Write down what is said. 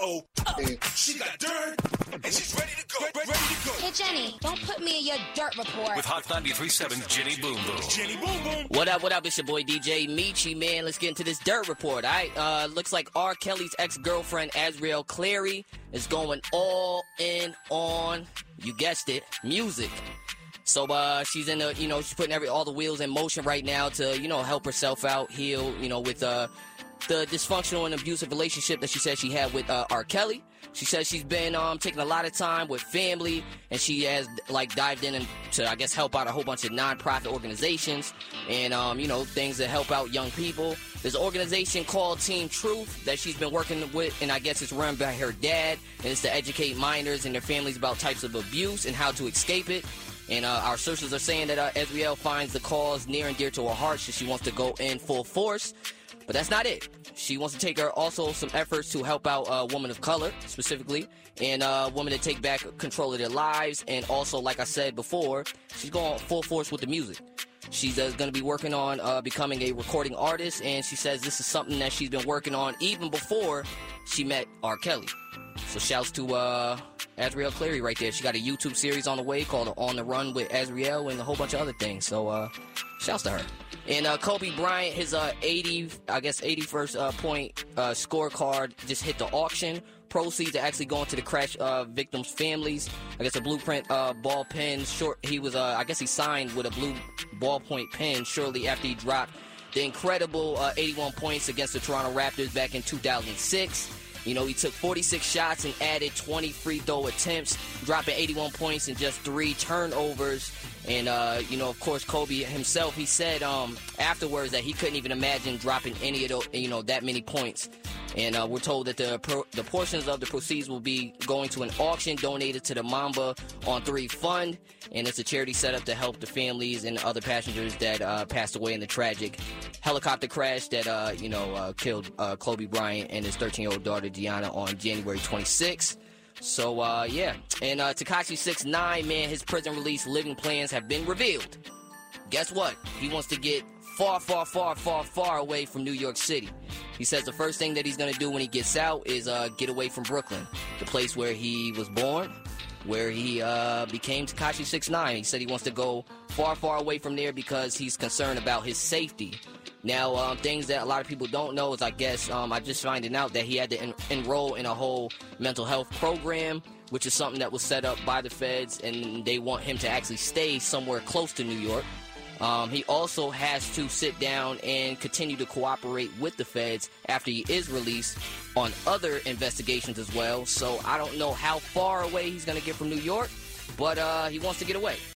So she got dirt, and she's ready to go. Ready to go. Hey, Jenny, don't put me in your dirt report. With Hot 93.7 Jenny Boom Boom. Jenny Boom Boom. What up? It's your boy DJ Michi, man. Let's get into this dirt report, all right? Looks like R. Kelly's ex-girlfriend, Azriel Clary, is going all in on, you guessed it, music. So she's in the, she's putting all the wheels in motion right now to, help herself out, heal, with the dysfunctional and abusive relationship that she said she had with R. Kelly. She says she's been taking a lot of time with family, and she has dived in to, I guess, help out a whole bunch of nonprofit organizations and things that help out young people. There's an organization called Team Truth that she's been working with, and I guess it's run by her dad, and it's to educate minors and their families about types of abuse and how to escape it. And our sources are saying that Azriel finds the cause near and dear to her heart, so she wants to go in full force. But that's not it. She wants to take also some efforts to help out women of color, specifically, and women to take back control of their lives. And also, like I said before, she's going full force with the music. She's going to be working on becoming a recording artist, and she says this is something that she's been working on even before she met R. Kelly. So shouts to Azriel Clary right there. She got a YouTube series on the way called On the Run with Azriel and a whole bunch of other things. So shouts to her. And Kobe Bryant, his 81st point scorecard just hit the auction. Proceeds are actually going to the crash victims' families. I guess a blueprint ball pen. He was, he signed with a blue ballpoint pen shortly after he dropped the incredible 81 points against the Toronto Raptors back in 2006. He took 46 shots and added 20 free throw attempts, dropping 81 points and just 3 turnovers. And, of course, Kobe himself, he said afterwards that he couldn't even imagine dropping any of those, that many points. And we're told that the portions of the proceeds will be going to an auction donated to the Mamba on 3 Fund. And it's a charity set up to help the families and other passengers that passed away in the tragic helicopter crash that, killed Kobe Bryant and his 13-year-old daughter, Gianna, on January 26th. So, yeah. And Tekashi 6ix9ine, man, his prison release living plans have been revealed. Guess what? He wants to get far away from New York City. He says the first thing that he's going to do when he gets out is get away from Brooklyn, the place where he was born, where he became Tekashi 6ix9ine. He said he wants to go far away from there because he's concerned about his safety. Now, things that a lot of people don't know is, I guess, I just finding out that he had to enroll in a whole mental health program, which is something that was set up by the feds, and they want him to actually stay somewhere close to New York. He also has to sit down and continue to cooperate with the feds after he is released on other investigations as well. So I don't know how far away he's going to get from New York, but he wants to get away.